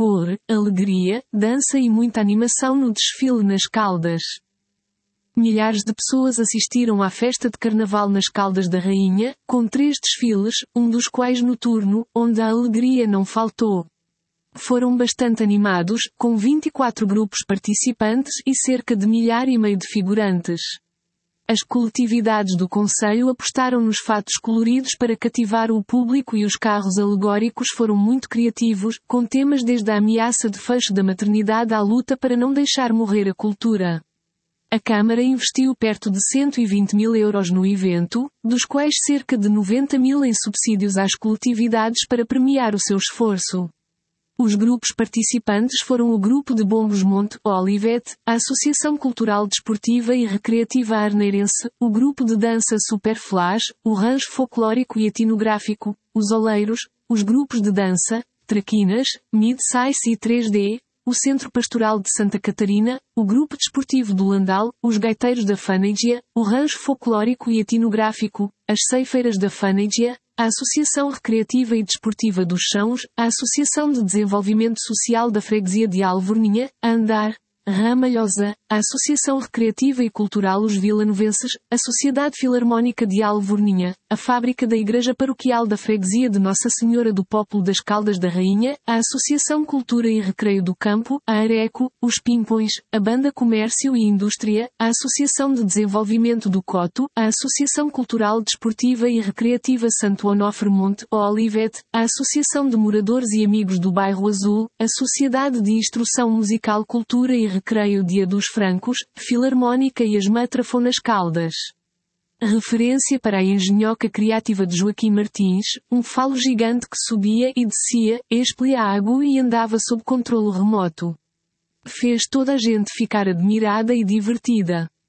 cor, alegria, dança e muita animação no desfile nas Caldas. Milhares de pessoas assistiram à festa de carnaval nas Caldas da Rainha, com 3 desfiles, um dos quais noturno, onde a alegria não faltou. Foram bastante animados, com 24 grupos participantes e cerca de 1,5 milhar de figurantes. As coletividades do concelho apostaram nos fatos coloridos para cativar o público e os carros alegóricos foram muito criativos, com temas desde a ameaça de fecho da maternidade à luta para não deixar morrer a cultura. A Câmara investiu perto de 120 mil euros no evento, dos quais cerca de 90 mil em subsídios às coletividades para premiar o seu esforço. Os grupos participantes foram o Grupo de Bombos Monte Olivet, a Associação Cultural Desportiva e Recreativa Arneirense, o Grupo de Dança Super Flash, o Rancho Folclórico e Etnográfico, os Oleiros, os grupos de dança, Traquinas, Mid-Size e 3D, o Centro Pastoral de Santa Catarina, o Grupo Desportivo do Landal, os Gaiteiros da Fanégia, o Rancho Folclórico e Etnográfico, as Ceifeiras da Fanégia, a Associação Recreativa e Desportiva dos Chãos, a Associação de Desenvolvimento Social da Freguesia de Alvorninha, a Andar, Ramalhosa, a Associação Recreativa e Cultural Os Vilanovenses, a Sociedade Filarmónica de Alvorninha, a Fábrica da Igreja Paroquial da Freguesia de Nossa Senhora do Pópulo das Caldas da Rainha, a Associação Cultura e Recreio do Campo, a Areco, os Pimpões, a Banda Comércio e Indústria, a Associação de Desenvolvimento do Coto, a Associação Cultural Desportiva e Recreativa Santo Onofre Monte Olivet, a Associação de Moradores e Amigos do Bairro Azul, a Sociedade de Instrução Musical Cultura e Recreio Dia dos Francos, Filarmónica e as Matrafonas Caldas. Referência para a engenhoca criativa de Joaquim Martins, um falo gigante que subia e descia, espelhado e andava sob controlo remoto. Fez toda a gente ficar admirada e divertida.